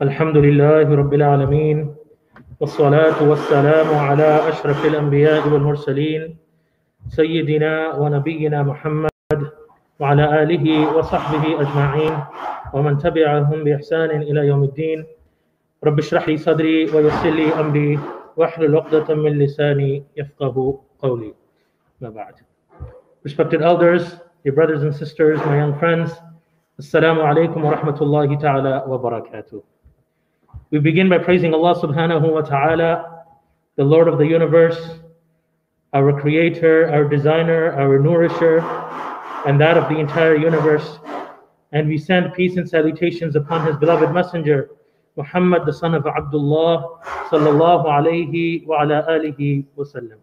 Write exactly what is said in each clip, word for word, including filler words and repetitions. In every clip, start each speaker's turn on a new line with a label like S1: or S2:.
S1: الحمد لله رب العالمين والصلاة والسلام على أشرف الأنبياء والمرسلين سيدنا ونبينا محمد وعلى آله وصحبه أجمعين ومن تبعهم بإحسان إلى يوم الدين رب اشرح لي صدري ويسر لي أمري واحلل عقدة من لساني يفقه قولي. ما بعد. Respected elders, dear brothers and sisters, my young friends, Assalamu alaikum wa rahmatullahi ta'ala wa barakatuh. We begin by praising Allah subhanahu wa ta'ala, the Lord of the universe, our creator, our designer, our nourisher, and that of the entire universe. And we send peace and salutations upon his beloved messenger, Muhammad, the son of Abdullah, sallallahu alayhi wa ala alihi wa sallam.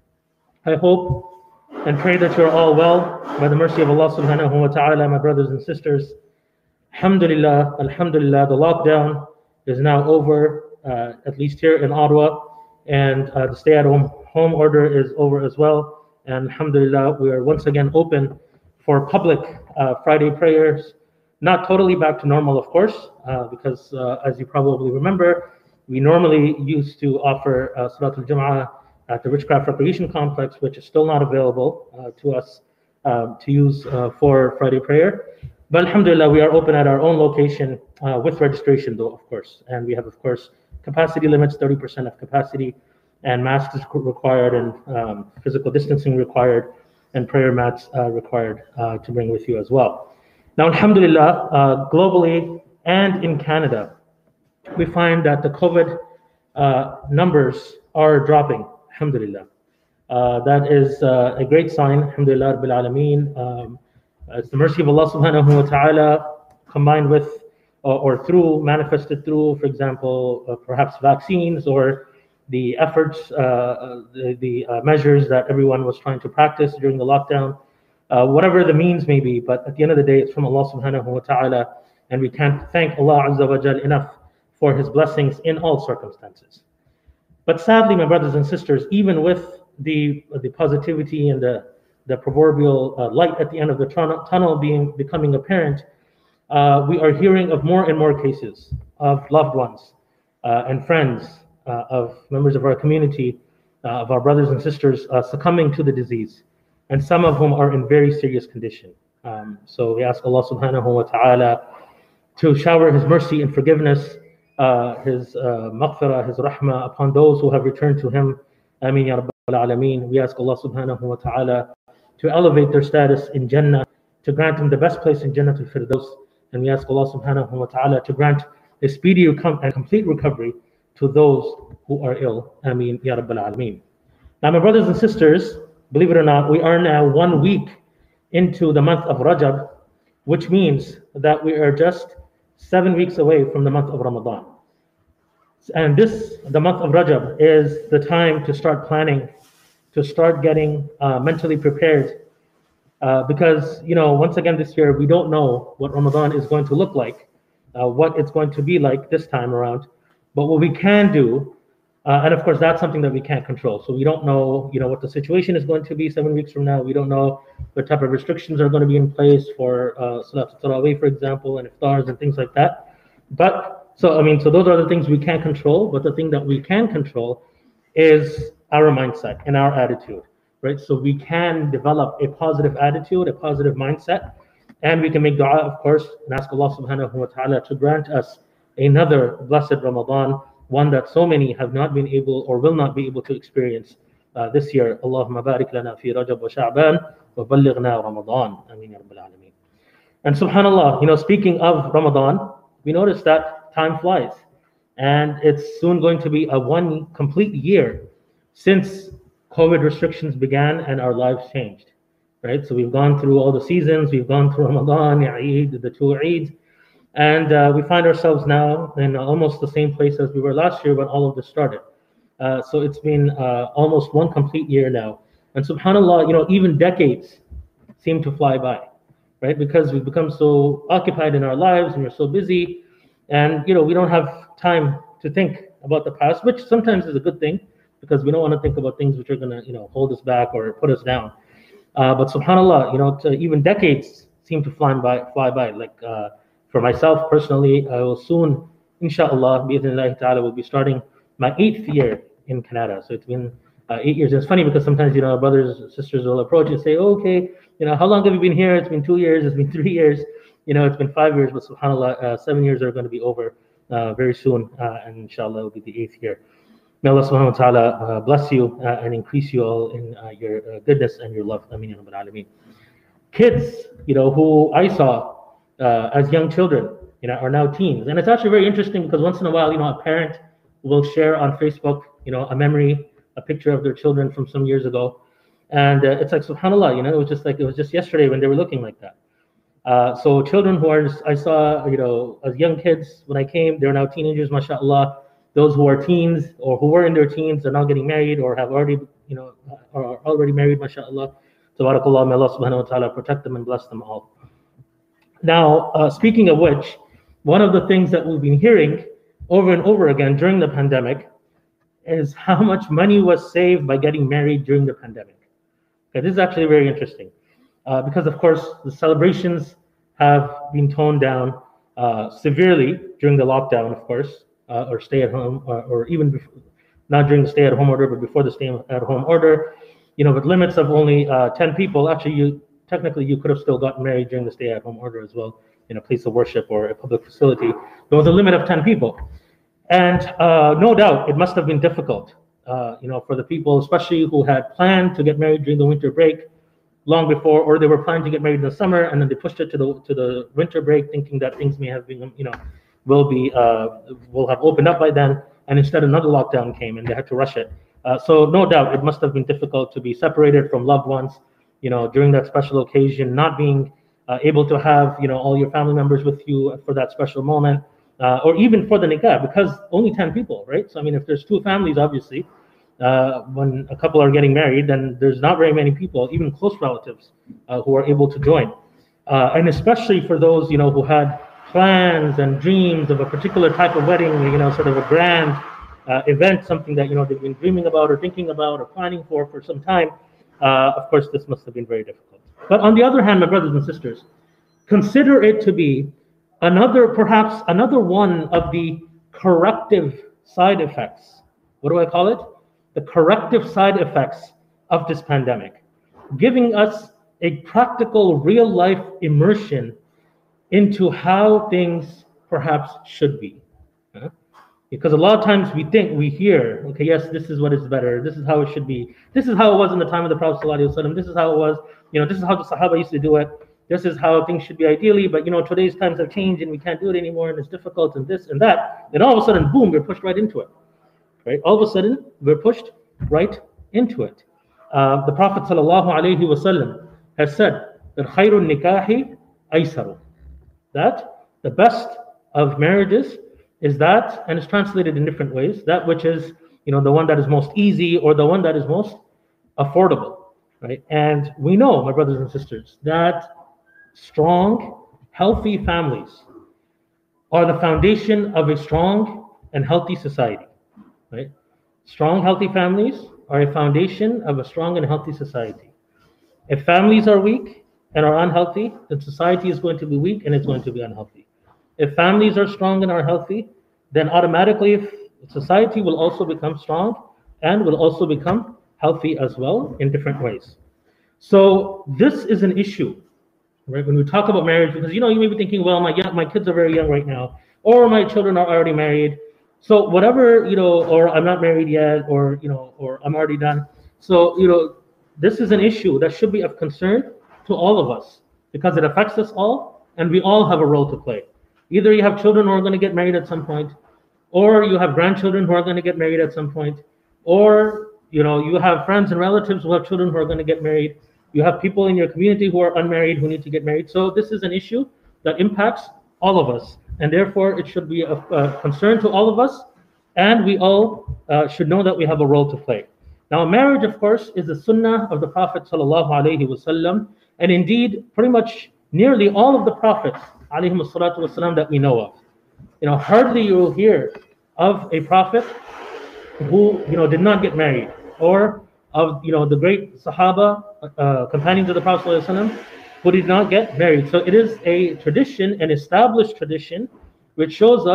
S1: I hope and pray that you're all well by the mercy of Allah subhanahu wa ta'ala, my brothers and sisters. Alhamdulillah, alhamdulillah, the lockdown is now over, uh, at least here in Ottawa, and uh, the stay-at-home home order is over as well. And alhamdulillah, we are once again open for public uh, Friday prayers. Not totally back to normal, of course, uh, because uh, as you probably remember, we normally used to offer uh, Salat al-Jum'ah at the Richcraft Recreation Complex, which is still not available uh, to us uh, to use uh, for Friday prayer. But alhamdulillah, we are open at our own location uh, with registration though, of course. And we have, of course, capacity limits, thirty percent of capacity, and masks required, and um, physical distancing required, and prayer mats uh, required uh, to bring with you as well. Now, alhamdulillah, uh, globally and in Canada, we find that the COVID uh, numbers are dropping, alhamdulillah. Uh, that is uh, a great sign, alhamdulillah, Rabbil Alameen. Um, it's the mercy of Allah subhanahu wa ta'ala combined with uh, or through, manifested through, for example, uh, perhaps vaccines or the efforts, uh, the, the uh, measures that everyone was trying to practice during the lockdown. Uh, whatever the means may be, but at the end of the day, it's from Allah subhanahu wa ta'ala, and we can't thank Allah azza wa jal enough for his blessings in all circumstances. But sadly, my brothers and sisters, even with the the positivity and the, the proverbial uh, light at the end of the tunnel, tunnel being becoming apparent, uh, we are hearing of more and more cases of loved ones uh, and friends, uh, of members of our community, uh, of our brothers and sisters uh, succumbing to the disease, and some of whom are in very serious condition. Um, so we ask Allah subhanahu wa ta'ala to shower his mercy and forgiveness, uh, his uh, maghfirah, his rahmah upon those who have returned to him. Ameen ya Rabbal Alameen. We ask Allah subhanahu wa ta'ala to elevate their status in Jannah, to grant them the best place in Jannah to Firdaus. And we ask Allah subhanahu wa ta'ala to grant a speedy and complete recovery to those who are ill. Ameen ya Rabbal Alameen. Now, my brothers and sisters, believe it or not, we are now one week into the month of Rajab, which means that we are just seven weeks away from the month of Ramadan. And this, the month of Rajab, is the time to start planning, to start getting uh, mentally prepared. Uh, because, you know, once again this year, we don't know what Ramadan is going to look like, uh, what it's going to be like this time around. But what we can do, Uh, and of course, that's something that we can't control. So we don't know, you know, what the situation is going to be seven weeks from now. We don't know what type of restrictions are going to be in place for uh, Salat al-Tarawih, for example, and iftars and things like that. But so, I mean, so those are the things we can't control. But the thing that we can control is our mindset and our attitude, right? So we can develop a positive attitude, a positive mindset, and we can make dua, of course, and ask Allah subhanahu wa ta'ala to grant us another blessed Ramadan, one that so many have not been able or will not be able to experience uh, this year. Allahumma barik lana fi Rajab wa Sha'ban wa ballighna Ramadan. Ameen ya Rabbil Alameen. And subhanallah, you know, speaking of Ramadan, we notice that time flies, and it's soon going to be a one complete year since COVID restrictions began and our lives changed, right? So we've gone through all the seasons, we've gone through Ramadan, Eid, the two Eids, and uh, we find ourselves now in almost the same place as we were last year when all of this started. Uh, so it's been uh, almost one complete year now. And subhanAllah, you know, even decades seem to fly by, right? Because we've become so occupied in our lives and we're so busy. And, you know, we don't have time to think about the past, which sometimes is a good thing because we don't want to think about things which are going to, you know, hold us back or put us down. Uh, but subhanAllah, you know, to even decades seem to fly by, fly by. Like, uh, For myself personally, I will soon inshallah, bi'idhnillahi ta'ala, will be starting my eighth year in Canada. So it's been uh, eight years. It's funny because sometimes, you know, brothers and sisters will approach and say, oh, okay, you know, how long have you been here? It's been two years, it's been three years, you know, it's been five years, but subhanAllah, uh, seven years are going to be over uh, very soon, uh, and inshallah, it will be the eighth year. May Allah subhanahu wa ta'ala uh, bless you uh, and increase you all in uh, your uh, goodness and your love. Ameen ya Rabbal Alameen. Kids, you know, who I saw uh, as young children, you know, are now teens. And it's actually very interesting because once in a while, you know, a parent will share on Facebook, you know, a memory, a picture of their children from some years ago. And uh, it's like, subhanAllah, you know, it was just like, it was just yesterday when they were looking like that. Uh, so children who are, I saw, you know, as young kids when I came, they're now teenagers, mashallah. Those who are teens or who were in their teens are now getting married or have already, you know, are already married, mashallah. Tabarakallah, may Allah subhanahu wa ta'ala protect them and bless them all. Now, uh, speaking of which, one of the things that we've been hearing over and over again during the pandemic is how much money was saved by getting married during the pandemic. Okay, this is actually very interesting uh, because, of course, the celebrations have been toned down uh, severely during the lockdown, of course. Uh, or stay at home, or, or even before, not during the stay at home order, but before the stay at home order, you know, with limits of only uh, ten people. Actually, you technically you could have still gotten married during the stay at home order as well, in a place of worship or a public facility. There was a limit of ten people, and uh, no doubt it must have been difficult, uh, you know, for the people, especially who had planned to get married during the winter break long before, or they were planning to get married in the summer, and then they pushed it to the to the winter break, thinking that things may have been, you know. will be uh, will have opened up by then, and instead another lockdown came and they had to rush it. Uh, so no doubt it must have been difficult to be separated from loved ones, you know, during that special occasion, not being uh, able to have, you know, all your family members with you for that special moment, uh, or even for the nikah, because only ten people, right? So I mean, if there's two families, obviously, uh, when a couple are getting married, then there's not very many people, even close relatives, uh, who are able to join, uh, and especially for those, you know, who had plans and dreams of a particular type of wedding, you know, sort of a grand uh, event, something that, you know, they've been dreaming about or thinking about or planning for for some time. Uh, of course, this must have been very difficult. But on the other hand, my brothers and sisters, consider it to be another, perhaps another one of the corrective side effects. What do I call it? The corrective side effects of this pandemic, giving us a practical, real life immersion into how things perhaps should be. Huh? Because a lot of times we think, we hear, okay, yes, this is what is better, this is how it should be, this is how it was in the time of the Prophet ﷺ, this is how it was, you know, this is how the Sahaba used to do it, this is how things should be ideally, but you know, today's times have changed and we can't do it anymore and it's difficult and this and that. Then all of a sudden, boom, we're pushed right into it. Right? All of a sudden, we're pushed right into it. Uh, the Prophet ﷺ has said that khairun nikahi aysaru, that the best of marriages is that, and it's translated in different ways, that which is, you know, the one that is most easy or the one that is most affordable, right? And we know, my brothers and sisters, that strong, healthy families are the foundation of a strong and healthy society, right? Strong, healthy families are a foundation of a strong and healthy society. If families are weak and are unhealthy, then society is going to be weak and it's going to be unhealthy. If families are strong and are healthy, then automatically society will also become strong and will also become healthy as well in different ways. So this is an issue, right? When we talk about marriage, because you know, you may be thinking, well, my my kids are very young right now, or my children are already married. So whatever, you know, or I'm not married yet, or you know, or I'm already done. So you know, this is an issue that should be of concern to all of us because it affects us all, and we all have a role to play. Either you have children who are going to get married at some point, or you have grandchildren who are going to get married at some point, or you know, you have friends and relatives who have children who are going to get married. You have people in your community who are unmarried who need to get married. So this is an issue that impacts all of us, and therefore it should be a, a concern to all of us, and we all uh, should know that we have a role to play. Now, marriage, of course, is the sunnah of the Prophet sallallahu alaihi wasallam, and indeed, pretty much nearly all of the prophets alayhi salatu wasalam that we know of. You know, hardly you will hear of a prophet who, you know, did not get married, or of, you know, the great Sahaba, uh, companions of the Prophet sallallahu alaihi wasallam, who did not get married. So it is a tradition, an established tradition, which shows us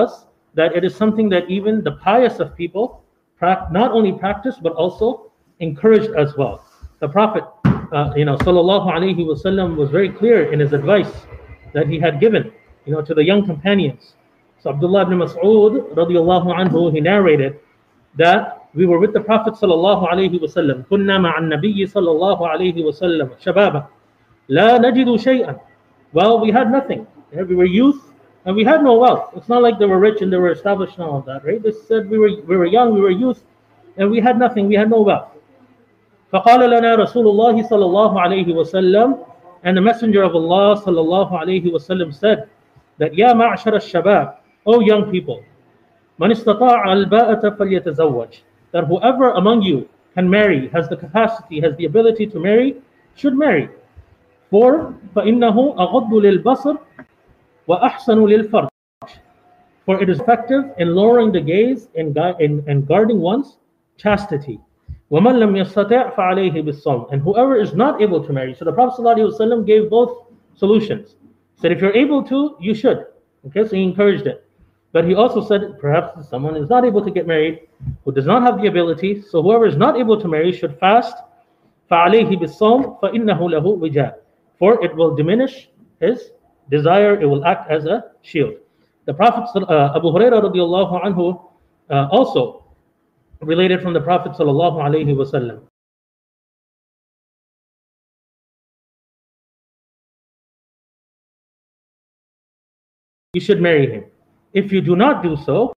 S1: that it is something that even the pious of people not only practice but also encouraged as well. The Prophet, uh, you know, sallallahu alaihi wasallam, was very clear in his advice that he had given, you know, to the young companions. So Abdullah ibn Mas'ud radiallahu anhu, he narrated that we were with the Prophet sallallahu alaihi wasallam. Kunna ma'an nabiyyi sallallahu alaihi wasallam shababa la najidu shay'an. Well, we had nothing. We were youth and we had no wealth. It's not like they were rich and they were established and all of that, right? They said we were we were young, we were youth, and we had nothing. We had no wealth. فقال لنا رسول الله صلى الله عليه وسلم, and the Messenger of Allah صلى الله عليه وسلم said that يا معشر الشباب, O young people, من استطاع الباءة فليتزوج, that whoever among you can marry, has the capacity, has the ability to marry, should marry. For فإنه أغض للبصر وأحسن للفرج, for it is effective in lowering the gaze and, and, and guarding one's chastity. وَمَنْ لَمْ يَسْتَطِعْ فَعَلَيْهِ بِالصَّوْمِ, and whoever is not able to marry. So the Prophet ﷺ gave both solutions. He said if you're able to, you should. Okay, so he encouraged it. But he also said perhaps someone is not able to get married, who does not have the ability, so whoever is not able to marry should fast. فَعَلَيْهِ بِالصَّوْمِ فَإِنَّهُ لَهُ وِجَاء, for it will diminish his desire, it will act as a shield. The Prophet uh, Abu Hurairah radiallahu anhu uh, also related from the Prophet sallallahu alaihi wasallam. You should marry him. If you do not do so,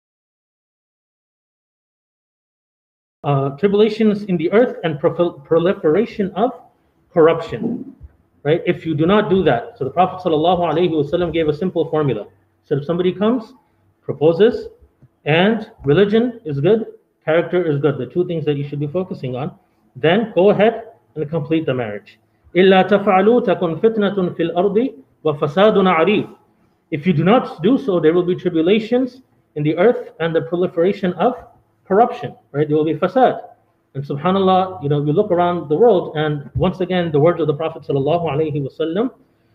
S1: uh, tribulations in the earth and proliferation of corruption. Right? If you do not do that, so the Prophet sallallahu alaihi wasallam gave a simple formula. So if somebody comes, proposes, and religion is good, character is good, the two things that you should be focusing on, then go ahead and complete the marriage. إِلَّا تَفْعَلُوا تَكُنْ فِتْنَةٌ فِي الْأَرْضِ وَفَسَادٌ عَرِيضٌ. If you do not do so, there will be tribulations in the earth and the proliferation of corruption. Right? There will be fasad. And subhanAllah, you know, we look around the world, and once again, the words of the Prophet sallallahu alaihi wasallam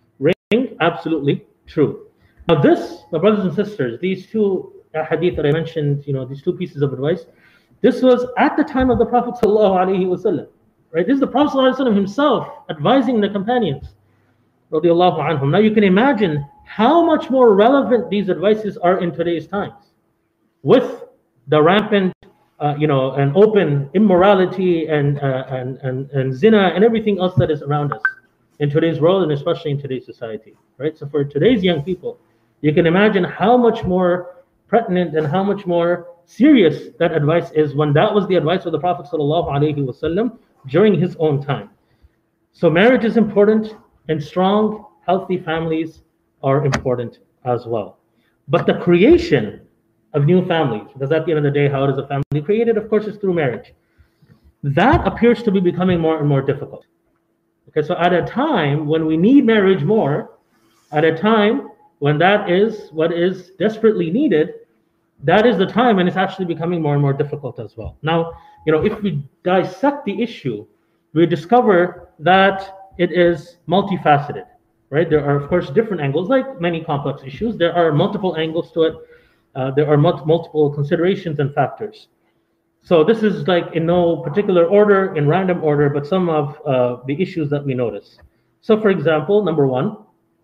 S1: ring absolutely true. Now this, my brothers and sisters, these two hadith that I mentioned, you know, these two pieces of advice, this was at the time of the Prophet sallallahu alaihi wasallam. Right? This is the Prophet sallallahu alaihi wasallam himself advising the companions radiallahu anhum. Now you can imagine how much more relevant these advices are in today's times, with the rampant Uh, you know, and open immorality and, uh, and and and zina and everything else that is around us in today's world, and especially in today's society, right? So for today's young people, you can imagine how much more pertinent and how much more serious that advice is when that was the advice of the Prophet sallallahu alaihi wasallam during his own time. So marriage is important, and strong, healthy families are important as well. But the creation of new families, because at the end of the day, how is a family created? Of course, it's through marriage. That appears to be becoming more and more difficult. Okay, so at a time when we need marriage more, at a time when that is what is desperately needed, that is the time when it's actually becoming more and more difficult as well. Now, you know, if we dissect the issue, we discover that it is multifaceted, right? There are, of course, different angles, like many complex issues. There are multiple angles to it. Uh, there are multiple considerations and factors. So this is like in no particular order, in random order, but some of uh, the issues that we notice. So for example, number one,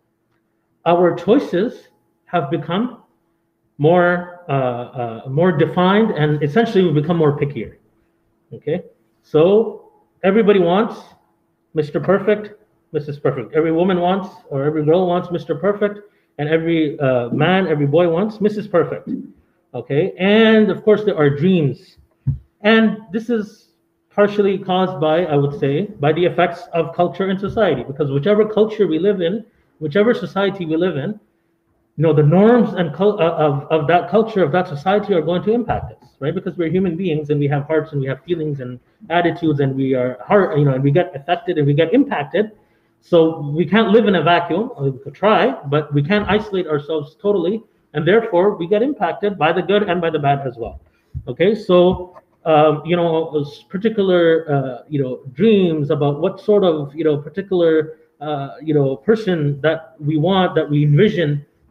S1: our choices have become more, uh, uh, more defined, and essentially we become more pickier. Okay, so everybody wants Mister Perfect, Missus Perfect. Every woman wants, or every girl wants Mister Perfect. And every uh, man, every boy wants Missus Perfect. Okay, and of course there are dreams. And this is partially caused by, I would say, by the effects of culture and society. Because whichever culture we live in, whichever society we live in, you know, the norms and cul- uh, of, of that culture, of that society are going to impact us, right? Because we're human beings and we have hearts and we have feelings and attitudes, and we are heart, you know, and we get affected and we get impacted. So we can't live in a vacuum. We could try, but we can't isolate ourselves totally, and therefore we get impacted by the good and by the bad as well. Okay, so um, you know, particular uh, you know dreams about what sort of you know particular uh, you know person that we want, that we envision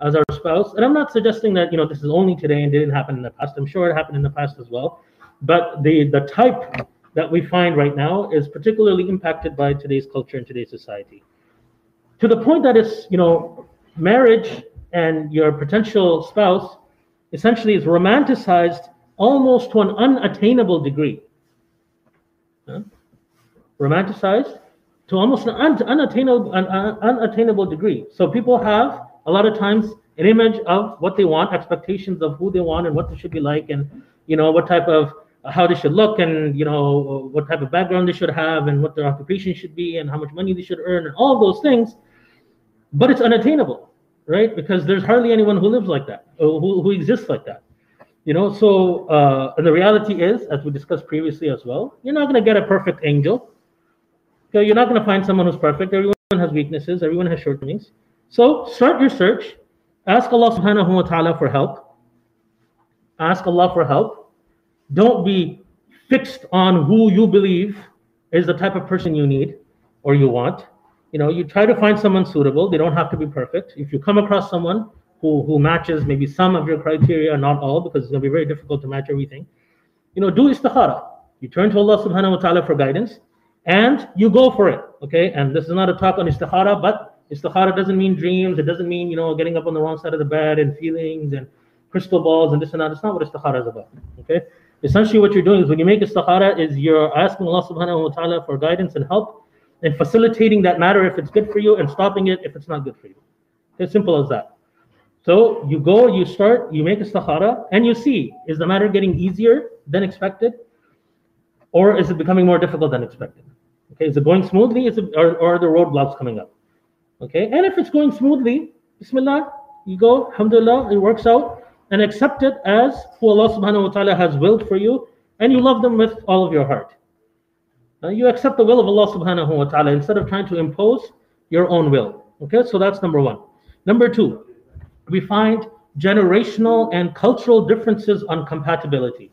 S1: as our spouse. And I'm not suggesting that, you know, this is only today and didn't happen in the past. I'm sure it happened in the past as well. But the, the type that we find right now is particularly impacted by today's culture and today's society. To the point that it's, you know, marriage and your potential spouse essentially is romanticized almost to an unattainable degree. Huh? Romanticized to almost an un unattainable, an un unattainable degree. So people have a lot of times an image of what they want, expectations of who they want and what they should be like, and you know what type of how they should look, and you know what type of background they should have, and what their occupation should be, and how much money they should earn, and all of those things. But it's unattainable, right? Because there's hardly anyone who lives like that, or who, who exists like that. You know, so uh, and the reality is, as we discussed previously as well, you're not going to get a perfect angel. Okay, you're not going to find someone who's perfect. Everyone has weaknesses. Everyone has shortcomings. So start your search. Ask Allah subhanahu wa ta'ala for help. Ask Allah for help. Don't be fixed on who you believe is the type of person you need or you want. You know, you try to find someone suitable. They don't have to be perfect. If you come across someone who, who matches maybe some of your criteria, not all, because it's going to be very difficult to match everything, you know, do istikhara. You turn to Allah subhanahu wa ta'ala for guidance and you go for it, okay? And this is not a talk on istikhara, but istikhara doesn't mean dreams. It doesn't mean, you know, getting up on the wrong side of the bed and feelings and crystal balls and this and that. It's not what istikhara is about, okay? Essentially what you're doing is when you make istikhara is you're asking Allah subhanahu wa ta'ala for guidance and help and facilitating that matter if it's good for you and stopping it if it's not good for you. It's simple as that. So you go, you start, you make istikhara and you see, is the matter getting easier than expected? Or is it becoming more difficult than expected? Okay, is it going smoothly? Is it, or, or are the roadblocks coming up? Okay, and if it's going smoothly, Bismillah, you go, alhamdulillah, it works out, and accept it as who Allah subhanahu wa ta'ala has willed for you, and you love them with all of your heart. Now you accept the will of Allah subhanahu wa ta'ala instead of trying to impose your own will. Okay, so that's number one. Number two, we find generational and cultural differences on compatibility.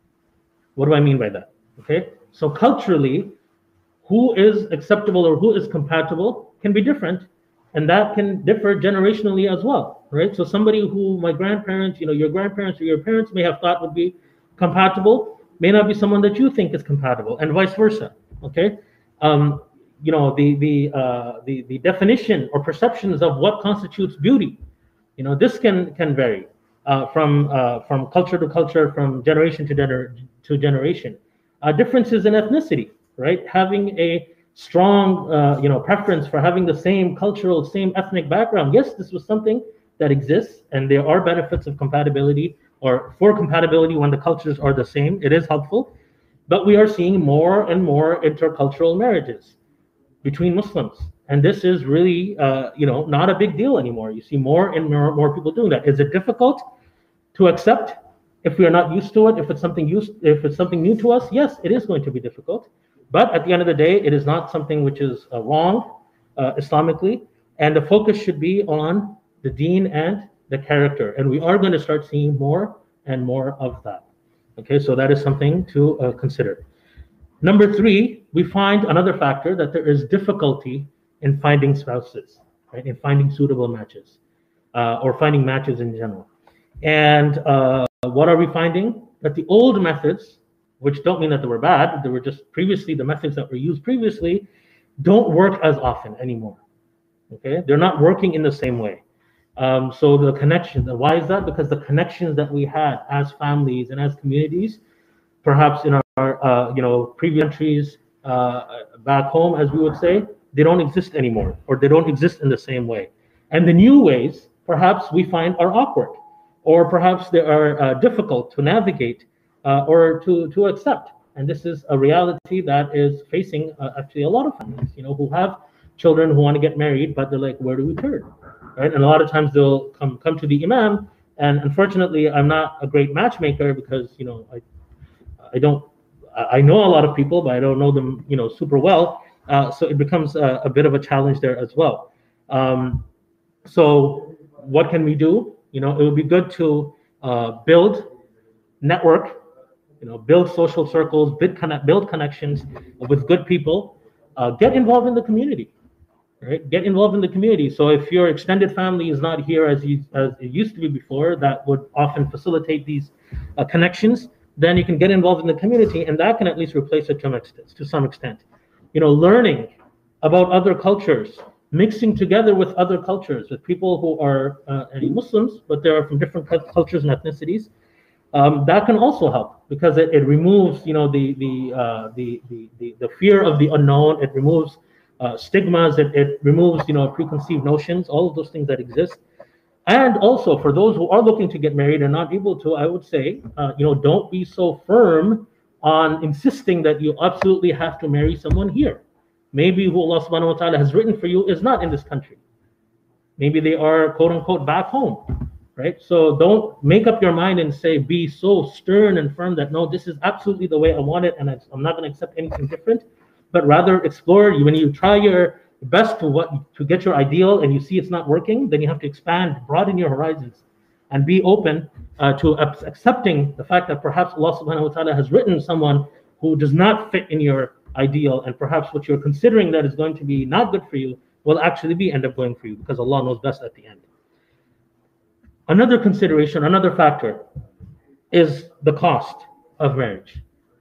S1: What do I mean by that? Okay, so culturally, who is acceptable or who is compatible can be different, and that can differ generationally as well, right? So somebody who my grandparents, you know, your grandparents or your parents may have thought would be compatible may not be someone that you think is compatible, and vice versa. Okay, um, you know, the the uh, the the definition or perceptions of what constitutes beauty, you know, this can can vary uh, from uh, from culture to culture, from generation to gener to generation. Uh, differences in ethnicity, right? Having a strong, uh, you know, preference for having the same cultural, same ethnic background. Yes, this was something that exists, and there are benefits of compatibility or for compatibility when the cultures are the same. It is helpful, but we are seeing more and more intercultural marriages between Muslims, and this is really, uh, you know, not a big deal anymore. You see more and more, more people doing that. Is it difficult to accept? If we are not used to it, if it's something used, if it's something new to us, yes, it is going to be difficult. But at the end of the day, it is not something which is uh, wrong uh, Islamically, and the focus should be on the deen and the character. And we are going to start seeing more and more of that. Okay, so that is something to uh, consider. Number three, we find another factor that there is difficulty in finding spouses, right? In finding suitable matches, uh, or finding matches in general. And uh, what are we finding? That the old methods, which don't mean that they were bad, they were just previously, the methods that were used previously, don't work as often anymore. Okay, they're not working in the same way. Um, so the connections, why is that? Because the connections that we had as families and as communities, perhaps in our, uh, you know, previous countries, uh, back home, as we would say, they don't exist anymore, or they don't exist in the same way. And the new ways, perhaps we find are awkward, or perhaps they are uh, difficult to navigate uh, or to, to accept. And this is a reality that is facing uh, actually a lot of families, you know, who have children who want to get married, but they're like, where do we turn, right? And a lot of times they'll come come to the imam, and unfortunately, I'm not a great matchmaker because, you know, I I don't, I know a lot of people, but I don't know them, you know, super well. Uh, so it becomes a, a bit of a challenge there as well. Um, so what can we do? You know, it would be good to uh, build network, you know, build social circles, build, connect, build connections with good people, uh, get involved in the community, right? Get involved in the community. So if your extended family is not here as, you, as it used to be before, that would often facilitate these uh, connections. Then you can get involved in the community, and that can at least replace it to, to some extent. You know, learning about other cultures, mixing together with other cultures, with people who are uh, Muslims, but they are from different cultures and ethnicities. Um, that can also help, because it, it removes, you know, the the, uh, the the the the fear of the unknown. It removes uh, stigmas. It, it removes, you know, preconceived notions. All of those things that exist. And also, for those who are looking to get married and not able to, I would say, uh, you know, don't be so firm on insisting that you absolutely have to marry someone here. Maybe who Allah subhanahu wa ta'ala has written for you is not in this country. Maybe they are, quote unquote, back home, right? So don't make up your mind and say, be so stern and firm that, no, this is absolutely the way I want it, and I'm not going to accept anything different. But rather explore. When you try your best to what to get your ideal and you see it's not working, then you have to expand, broaden your horizons, and be open uh, to accepting the fact that perhaps Allah subhanahu wa ta'ala has written someone who does not fit in your ideal, and perhaps what you're considering that is going to be not good for you will actually be end up going for you, because Allah knows best at the end. Another consideration, another factor is the cost of marriage.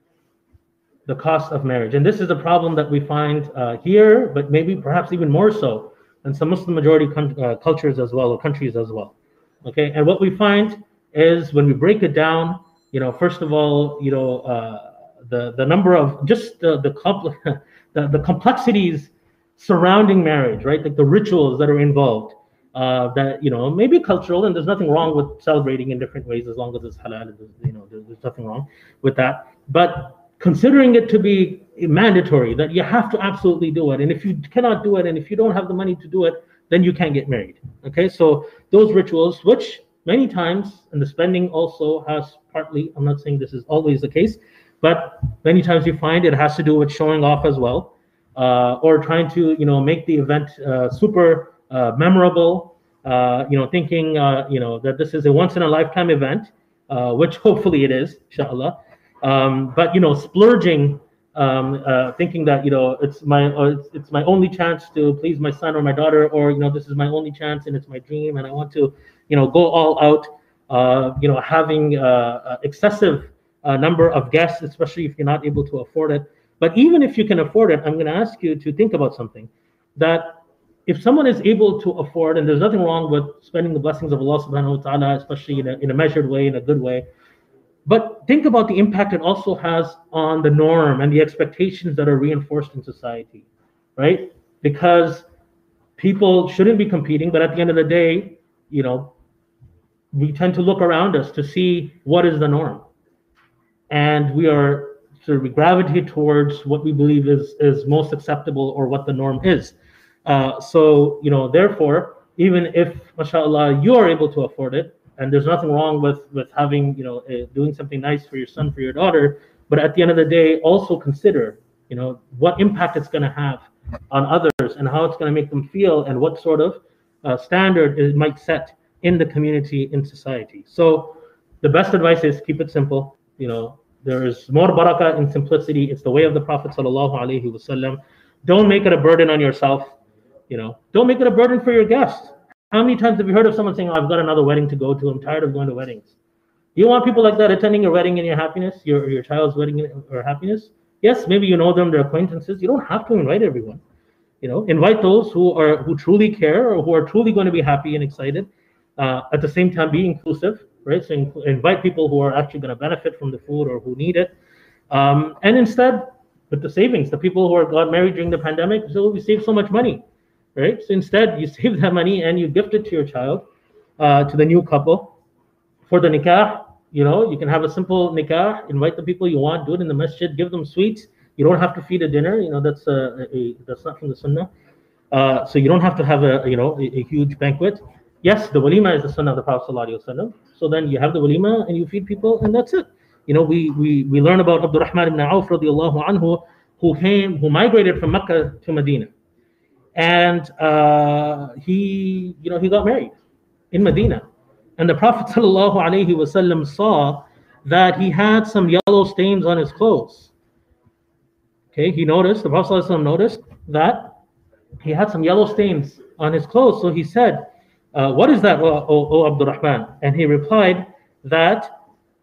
S1: The cost of marriage. And this is a problem that we find uh, here, but maybe perhaps even more so in some Muslim majority uh, cultures as well, or countries as well. Okay, and what we find is, when we break it down, you know, first of all, you know, uh, the the number of just the the, compl the the complexities surrounding marriage, right? Like the rituals that are involved, uh, that, you know, maybe cultural, and there's nothing wrong with celebrating in different ways as long as it's halal. You know, there's, there's nothing wrong with that. But considering it to be mandatory, that you have to absolutely do it, and if you cannot do it, and if you don't have the money to do it, then you can't get married. Okay, so those rituals, which many times, and the spending also has partly, I'm not saying this is always the case, but many times you find it has to do with showing off as well, uh, or trying to, you know, make the event uh, super uh, memorable, uh, you know, thinking, uh, you know, that this is a once in a lifetime event, uh, which hopefully it is, inshallah. Um, but, you know, splurging, um, uh, thinking that, you know, it's my uh, it's, it's my only chance to please my son or my daughter, or, you know, this is my only chance and it's my dream and I want to, you know, go all out, uh, you know, having uh, excessive uh, number of guests, especially if you're not able to afford it. But even if you can afford it, I'm going to ask you to think about something, that if someone is able to afford, and there's nothing wrong with spending the blessings of Allah subhanahu wa ta'ala, especially in a, in a measured way, in a good way, but think about the impact it also has on the norm and the expectations that are reinforced in society, right? Because people shouldn't be competing, but at the end of the day, you know, we tend to look around us to see what is the norm. And we are sort of we gravitate towards what we believe is, is most acceptable, or what the norm is. Uh, so, you know, therefore, even if, mashallah, you are able to afford it, and there's nothing wrong with, with having, you know, uh, doing something nice for your son, for your daughter, but at the end of the day, also consider, you know, what impact it's going to have on others, and how it's going to make them feel, and what sort of uh, standard it might set in the community, in society. So the best advice is keep it simple. You know, there is more barakah in simplicity. It's the way of the Prophet sallallahu alaihi wasallam. Don't make it a burden on yourself. You know, don't make it a burden for your guests. How many times have you heard of someone saying, oh, I've got another wedding to go to, I'm tired of going to weddings? You want people like that attending your wedding in your happiness, your, your child's wedding in, or happiness? Yes, maybe you know them, they're acquaintances. You don't have to invite everyone. You know, invite those who are who truly care, or who are truly going to be happy and excited. Uh, at the same time, be inclusive, right? So inc invite people who are actually going to benefit from the food, or who need it. Um, and instead, with the savings, the people who are got married during the pandemic, so we save so much money. Right? So instead, you save that money and you gift it to your child, uh, to the new couple. For the nikah, you know, you can have a simple nikah, invite the people you want, do it in the masjid, give them sweets. You don't have to feed a dinner, you know, that's a, a that's not from the sunnah. Uh, so you don't have to have a, you know, a, a huge banquet. Yes, the walima is the sunnah of the Prophet sallallahu alaihi wasallam. So then you have the walima and you feed people, and that's it. You know, we we we learn about Abdurrahman ibn Auf radiallahu anhu, who came, who migrated from Mecca to Medina. And uh, he, you know, he got married in Medina, and the Prophet sallallahu alaihi wasallam saw that he had some yellow stains on his clothes. Okay, he noticed, the Prophet sallallahu alaihi wasallam noticed that he had some yellow stains on his clothes. So he said, uh, what is that, O, o, o Abdurrahman? And he replied that,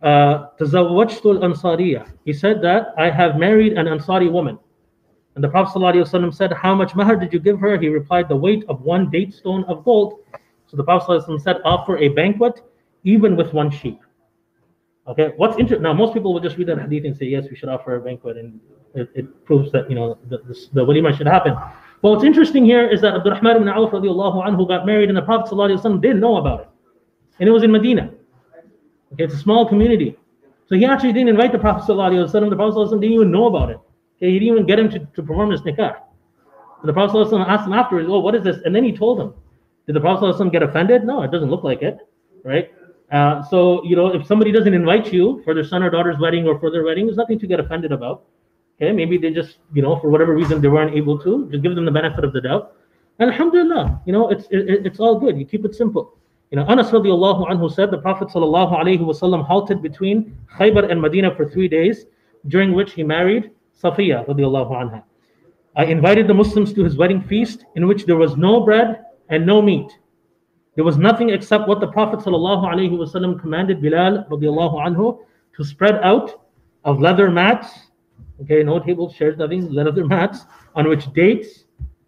S1: تزوجت الأنصارية. He said that, I have married an Ansari woman. And the Prophet ﷺ said, how much mahar did you give her? He replied, the weight of one date stone of gold. So the Prophet ﷺ said, offer a banquet even with one sheep. Okay, what's interesting, now most people will just read that hadith and say, yes, we should offer a banquet, and it, it proves that, you know, the, the, the walima should happen. But what's interesting here is that Abdurrahman ibn Awf radiallahu anhu got married, and the Prophet ﷺ didn't know about it. And it was in Medina. Okay, it's a small community. So he actually didn't invite the Prophet ﷺ. The Prophet ﷺ didn't even know about it. Okay, he didn't even get him to, to perform this nikah. And the Prophet ﷺ asked him afterwards, oh, what is this? And then he told him. Did the Prophet ﷺ get offended? No, it doesn't look like it, right? Uh, so, you know, if somebody doesn't invite you for their son or daughter's wedding or for their wedding, there's nothing to get offended about. Okay, maybe they just, you know, for whatever reason they weren't able to, just give them the benefit of the doubt. And alhamdulillah, you know, it's it, it's all good. You keep it simple. You know, Anas radiallahu anhu said the Prophet sallallahu alaihi wasallam halted between Khaybar and Medina for three days, during which he married Safiya radiallahu anha. I invited the Muslims to his wedding feast, in which there was no bread and no meat. There was nothing except what the Prophet sallallahu alaihi wasallam commanded Bilal radiallahu anhu to spread out of leather mats. Okay, no tables, chairs, nothing, leather mats on which dates,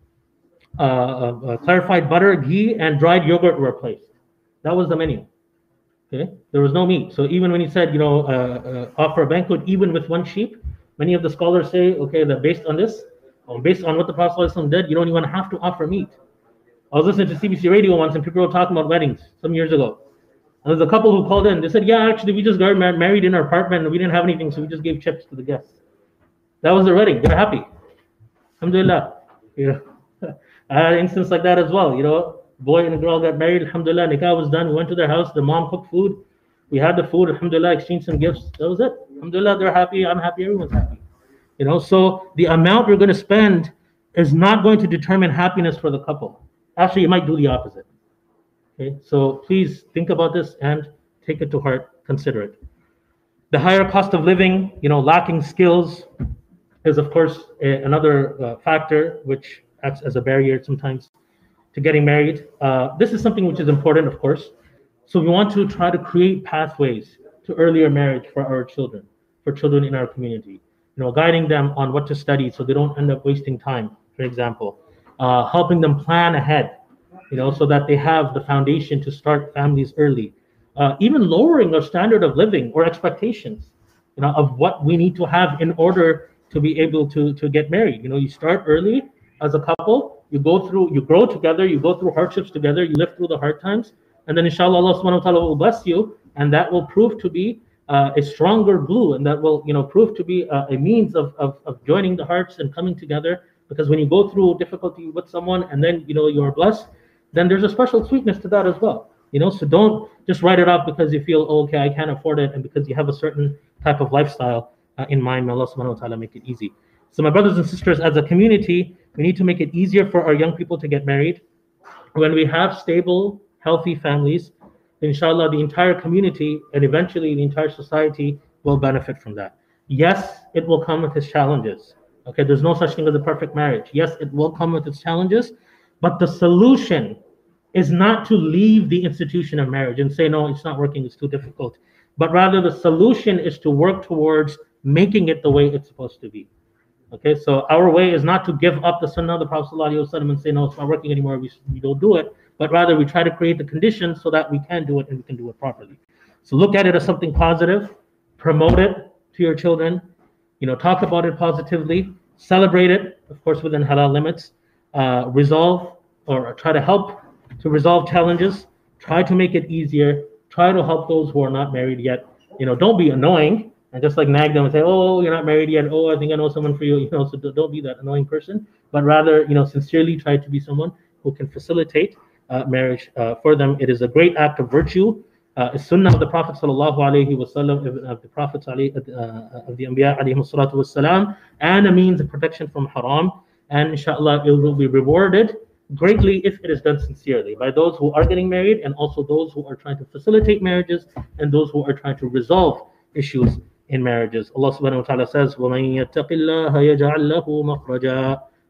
S1: uh, uh, clarified butter, ghee, and dried yogurt were placed. That was the menu. Okay, there was no meat. So even when he said, you know, uh, uh, offer a banquet even with one sheep, many of the scholars say, okay, that based on this, or based on what the Prophet ﷺ did, you don't even have to offer meat. I was listening to C B C radio once, and people were talking about weddings some years ago. And there's a couple who called in. They said, yeah, actually, we just got married in our apartment, and we didn't have anything, so we just gave chips to the guests. That was their wedding. They're happy. Alhamdulillah. You know, I had an instance like that as well. You know, boy and a girl got married. Alhamdulillah, nikah was done. We went to their house. Their mom cooked food. We had the food. Alhamdulillah, exchanged some gifts. That was it. Alhamdulillah, they're happy. I'm happy. Everyone's happy. You know, so the amount we're going to spend is not going to determine happiness for the couple. Actually, it might do the opposite. Okay, so please think about this and take it to heart. Consider it. The higher cost of living, you know, lacking skills, is of course a, another uh, factor which acts as a barrier sometimes to getting married. Uh, this is something which is important, of course. So we want to try to create pathways to earlier marriage for our children, for children in our community. You know, guiding them on what to study so they don't end up wasting time, for example. Uh, helping them plan ahead, you know, so that they have the foundation to start families early. Uh, even lowering our standard of living or expectations, you know, of what we need to have in order to be able to, to get married. You know, you start early as a couple, you go through, you grow together, you go through hardships together, you live through the hard times, and then inshallah Allah subhanahu wa ta'ala will bless you, and that will prove to be uh, a stronger glue, and that will, you know, prove to be a, a means of, of, of joining the hearts and coming together. Because when you go through difficulty with someone and then, you know, you are blessed, then there's a special sweetness to that as well. You know, so don't just write it off because you feel, oh, okay, I can't afford it, and because you have a certain type of lifestyle uh, in mind. May Allah subhanahu wa ta'ala make it easy. So my brothers and sisters, as a community, we need to make it easier for our young people to get married. When we have stable, healthy families, inshallah, the entire community and eventually the entire society will benefit from that. Yes, it will come with its challenges. Okay, there's no such thing as a perfect marriage. Yes, it will come with its challenges, but the solution is not to leave the institution of marriage and say, no, it's not working, it's too difficult. But rather the solution is to work towards making it the way it's supposed to be. Okay, so our way is not to give up the sunnah of the Prophet ﷺ and say, no, it's not working anymore, we, we don't do it. But rather we try to create the conditions so that we can do it and we can do it properly. So look at it as something positive, promote it to your children, you know, talk about it positively, celebrate it, of course, within halal limits, uh, resolve or try to help to resolve challenges, try to make it easier, try to help those who are not married yet. You know, don't be annoying and just like nag them and say, oh, you're not married yet. Oh, I think I know someone for you. You know, so don't be that annoying person, but rather, you know, sincerely try to be someone who can facilitate uh, marriage uh, for them. It is a great act of virtue. Uh, a sunnah of the Prophet sallallahu alaihi wasallam, of the Prophet uh, of the Anbiya alayhi salatu wasalam, and a means of protection from haram. And inshallah, it will be rewarded greatly if it is done sincerely by those who are getting married and also those who are trying to facilitate marriages and those who are trying to resolve issues in marriages. Allah subhanahu wa ta'ala says, وَمَن يَتَّقِ اللَّهَ يَجْعَلْ لَهُ مَخْرَجًا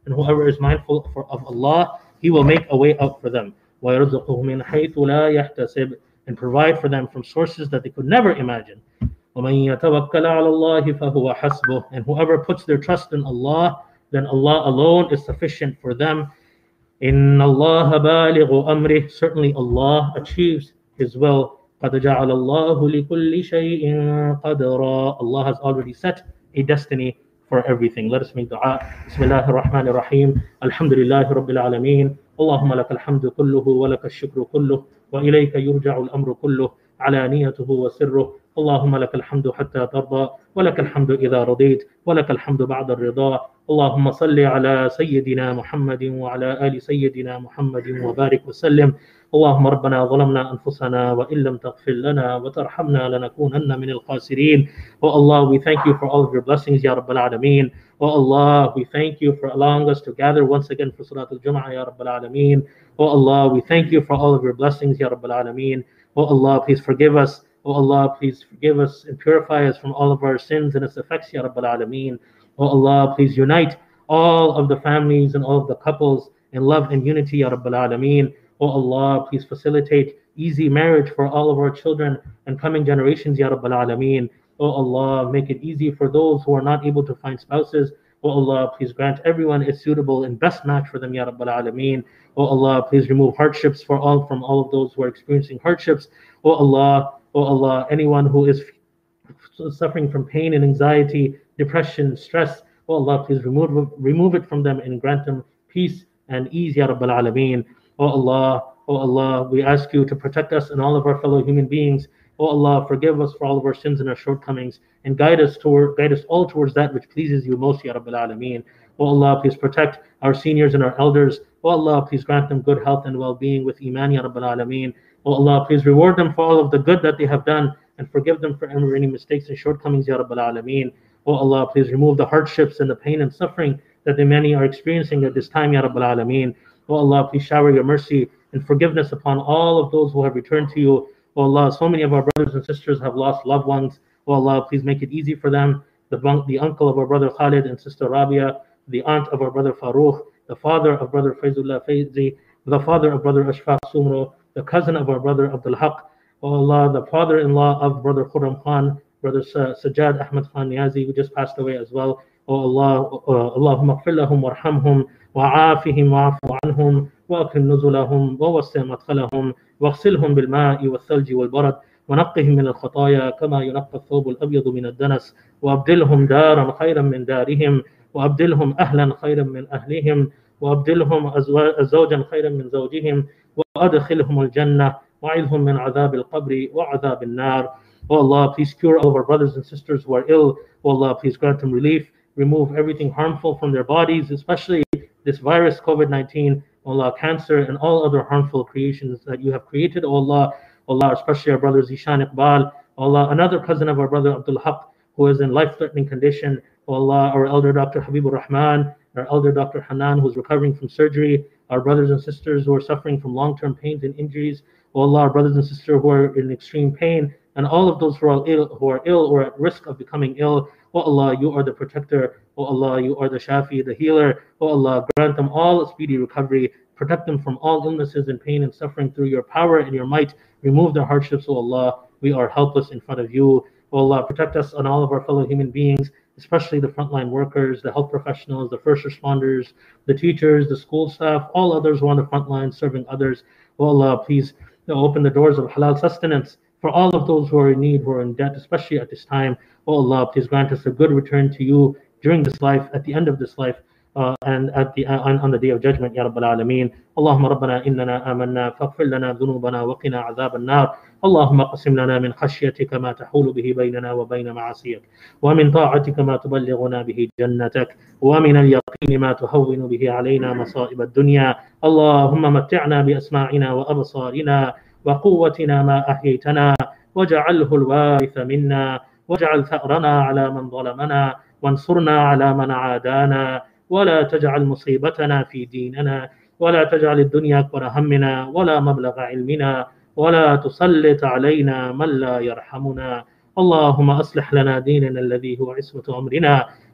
S1: and whoever is mindful for, of Allah, He will make a way out for them. وَيَرْزُقُهُ مِنْ حَيْثُ لَا يَحْتَسِبُ, and provide for them from sources that they could never imagine. وَمَنْ يَتَوَكَّلَ عَلَى اللَّهِ فَهُوَ حَسْبُهُ, and whoever puts their trust in Allah, then Allah alone is sufficient for them. إِنَّ اللَّهَ بَالِغُ أَمْرِهِ, certainly Allah achieves His will. قَدْ جَعَلَ اللَّهُ لِكُلِّ شَيْءٍ قَدْرًا, Allah has already set a destiny for everything. Let us make dua. Bismillahir Rahmanir Rahim. Alhamdulillahi Rabbil Alameen. Allahumma lakal hamdu kulluhu wa lakal shukru kulluhu wa ilayka yurja'u al-amru kulluhu alaniyatuhu wa sirruhu. Allahumma lakal hamdu hatta tarda wa lakal hamdu idha radit wa lakal hamdu ba'da ar-rida. Allahumma salli ala Sayyidina Muhammadin wa ala ali Sayyidina Muhammadin wa barik wa sallim. اللهم ربنا ظلمنا أنفسنا وإن لم تغفر لنا وترحمنا لنكونن من الخاسرين. Oh Allah, we thank you for all of your blessings, Ya Rabbal Alameen. Oh Allah, we thank you for allowing us to gather once again for Salat al-Jum'ah, Ya Rabbal Alameen. Oh Allah, we thank you for all of your blessings, Ya Rabbal Alameen. Oh Allah, please forgive us. Oh Allah, please forgive us and purify us from all of our sins and its effects, Ya Rabbal Alameen. Oh Allah, please unite all of the families and all of the couples in love and unity, Ya Rabbal Alameen. Oh Allah, please facilitate easy marriage for all of our children and coming generations, Ya Rabbal Alameen. Oh Allah, make it easy for those who are not able to find spouses. Oh Allah, please grant everyone a suitable and best match for them, Ya Rabbal Alameen. Oh Allah, please remove hardships for all from all of those who are experiencing hardships. Oh Allah, oh Allah, anyone who is suffering from pain and anxiety, depression, stress, oh Allah, please remove, remove it from them and grant them peace and ease, Ya Rabbal Alameen. Oh Allah, oh Allah, we ask you to protect us and all of our fellow human beings. Oh Allah, forgive us for all of our sins and our shortcomings, and guide us toward, guide us all towards that which pleases you most, Ya Rabbal Alameen. Oh Allah, please protect our seniors and our elders. Oh Allah, please grant them good health and well-being with Iman, Ya Rabbal Alameen. Oh Allah, please reward them for all of the good that they have done and forgive them for any mistakes and shortcomings, Ya Rabbal Alameen. Oh Allah, please remove the hardships and the pain and suffering that the many are experiencing at this time, Ya Rabbal Alameen. Oh Allah, please shower your mercy and forgiveness upon all of those who have returned to you. Oh Allah, so many of our brothers and sisters have lost loved ones. Oh Allah, please make it easy for them. The, the uncle of our brother Khalid and sister Rabia, the aunt of our brother Farooq, the father of brother Faizullah Faizi, the father of brother Ashfaq Sumro, the cousin of our brother Abdul Haq. Oh Allah, the father-in-law of brother Khurram Khan, brother Sajjad Ahmad Khan Niazi, who just passed away as well. Oh Allah, uh, Allahumma ighfir lahum warhamhum وعافهم واعف عنهم وأكرم نزلهم ووسع مدخلهم واغسلهم بالماء والثلج والبرد ونقهم من الخطايا كما ينقى الثوب الأبيض من الدنس وأبدلهم دارا خيرا من دارهم وأبدلهم أهلا خيرا من أهلهم وأبدلهم زوجا خيرا من زوجهم وأدخلهم الجنة وأعذهم من عذاب القبر وعذاب النار. Oh Allah, please cure all of our brothers and sisters who are ill. Oh Allah, please grant them relief. Remove everything harmful from their bodies, especially this virus, COVID nineteen, Allah, cancer, and all other harmful creations that you have created, oh Allah, Allah, especially our brother Zishan Iqbal, Allah, another cousin of our brother Abdul Haq, who is in life-threatening condition, oh Allah, our elder Doctor Habibur Rahman, our elder Doctor Hanan, who is recovering from surgery, our brothers and sisters who are suffering from long-term pains and injuries, oh Allah, our brothers and sisters who are in extreme pain, and all of those who are ill, who are ill or at risk of becoming ill. Oh Allah, you are the protector. Oh Allah, you are the Shafi, the healer. Oh Allah, grant them all a speedy recovery. Protect them from all illnesses and pain and suffering through your power and your might. Remove their hardships, oh Allah. We are helpless in front of you. Oh Allah, protect us and all of our fellow human beings, especially the frontline workers, the health professionals, the first responders, the teachers, the school staff, all others who are on the front line serving others. Oh Allah, please open the doors of halal sustenance for all of those who are in need, who are in debt, especially at this time. Oh Allah, please grant us a good return to you during this life, at the end of this life, uh, and at the uh, on, on the day of judgment, Ya Rabbal Alameen. Allahumma rabbana innana amanna faghfir lana dhunubana wa qina adhab an-nar. Allahumma qasim lana min khashyatika ma tahulu bihi baynana wa bayna ma'asiyak wa min ta'atika ma tuballighuna bihi jannatak wa min al-yaqin ma tuhawwinu bihi alayna masa'ib ad-dunya. Allahumma matti'na bi asma'ina wa absarina wa quwwatina ma ahyaytana waj'alhu al-waritha minna واجعل ثأرنا على من ظلمنا وانصرنا على من عادانا ولا تجعل مصيبتنا في ديننا ولا تجعل الدنيا أكبر همنا ولا مبلغ علمنا ولا تسلط علينا من لا يرحمنا. اللهم أصلح لنا ديننا الذي هو عصمة أمرنا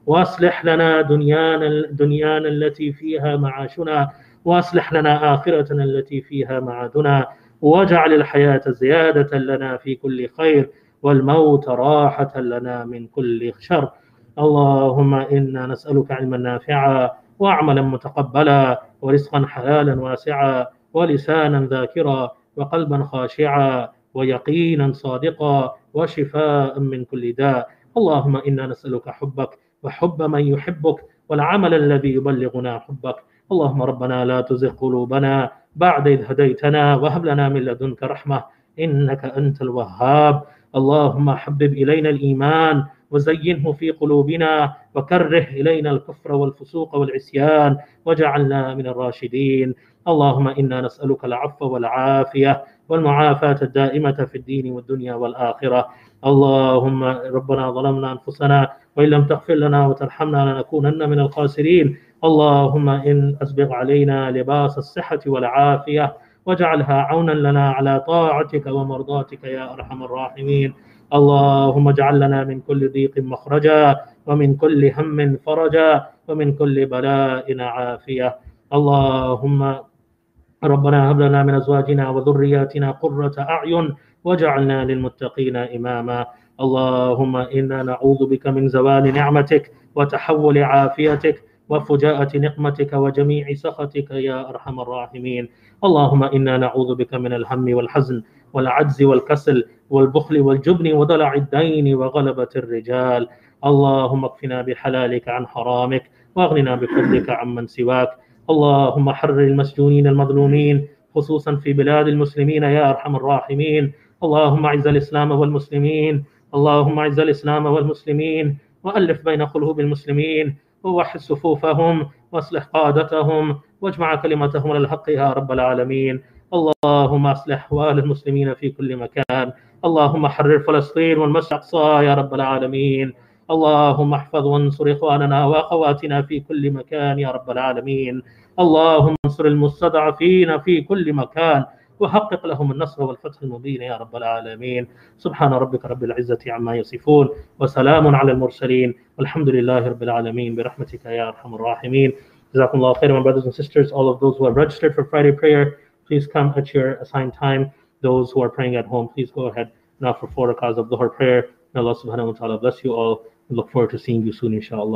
S1: وأصلح لنا دنيانا دنيانا التي فيها معاشنا، وأصلح لنا آخرتنا التي فيها معادنا، واجعل الحياة زيادة لنا في كل خير، والموت راحة لنا من كل شر. اللهم إنا نسألك علما نافعا وعملا متقبلا ورزقا حلالا واسعا ولسانا ذاكرا وقلبا خاشعا ويقينا صادقا وشفاء من كل داء. اللهم إنا نسألك حبك وحب من يحبك والعمل الذي يبلغنا حبك. اللهم ربنا لا تزغ قلوبنا بعد إذ هديتنا وهب لنا من لدنك رحمة إنك أنت الوهاب. اللهم حبب إلينا الإيمان وزينه في قلوبنا وكره إلينا الكفر والفسوق والعصيان واجعلنا من الراشدين. اللهم إنا نسألك العفو والعافية والمعافاة الدائمة في الدين والدنيا والآخرة. اللهم ربنا ظلمنا أنفسنا وإن لم تغفر لنا وترحمنا لنكونن من الخاسرين. اللهم إن أسبغ علينا لباس الصحة والعافية واجعلها عونا لنا على طاعتك ومرضاتك يا أرحم الراحمين. اللهم اجعل لنا من كل ضيق مخرجا ومن كل هم فرجا ومن كل بلاء عافية. اللهم ربنا هب لنا من أزواجنا وذرياتنا قرة أعين واجعلنا للمتقين إماما. اللهم إنا نعوذ بك من زوال نعمتك وتحول عافيتك وفجاءة نقمتك وجميع سخطك يا أرحم الراحمين. اللهم إنا نعوذ بك من الهم والحزن والعجز والكسل والبخل والجبن وضلع الدين وغلبة الرجال. اللهم اكفنا بحلالك عن حرامك واغننا بفضلك عمن سواك. اللهم حرر المسجونين المظلومين خصوصا في بلاد المسلمين يا أرحم الراحمين. اللهم اعز الإسلام والمسلمين. اللهم اعز الإسلام والمسلمين وألف بين قلوب المسلمين ووحد صفوفهم واصلح قادتهم واجمع كلمتهم على الحق يا رب العالمين. اللهم اصلح أحوال المسلمين في كل مكان. اللهم حرر فلسطين والمسجد الأقصى يا رب العالمين. اللهم احفظ وانصر إخواننا وأخواتنا في كل مكان يا رب العالمين. اللهم انصر المستضعفين في كل مكان وحقق لهم النصر والفتح المبين يا رب العالمين. سبحان ربك رب العزة عما يصفون وسلام على المرسلين والحمد لله رب العالمين برحمتك يا أرحم الراحمين. جزاكم الله خير, my brothers and sisters. All of those who have registered for Friday prayer, please come at your assigned time. Those who are praying at home, please go ahead now for four rakahs of Dhuhr prayer. May Allah subhanahu wa ta'ala bless you all. We look forward to seeing you soon, inshallah.